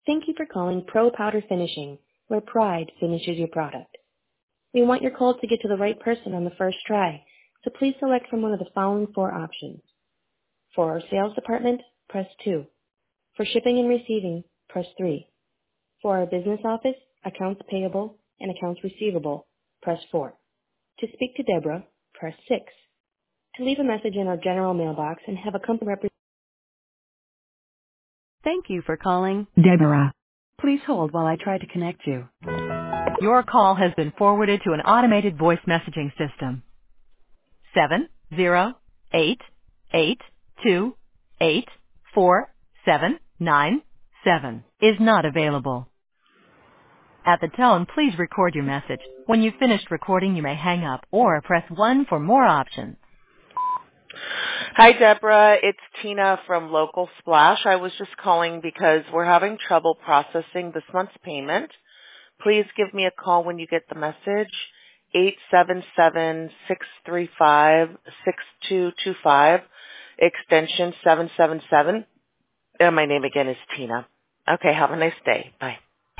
Thank you for calling Pro Powder Finishing, where pride finishes your product. We want your call to get to the right person on the first try, so please select from one of the following 4 options. For our sales department, press 2. For shipping and receiving, press 3. For our business office, accounts payable, and accounts receivable, press 4. To speak to Deborah, press 6. To leave a message in our general mailbox and have a company representative. Thank you for calling Deborah. Please hold while I try to connect you. Your call has been forwarded to an automated voice messaging system. 70882847797 is not available. At the tone, please record your message. When you've finished recording, you may hang up or press 1 for more options. Hi, Deborah. It's Tina from Local Splash. I was just calling because we're having trouble processing this month's payment. Please give me a call when you get the message, 877-635-6225, extension 777. And my name again is Tina. Okay, have a nice day. Bye.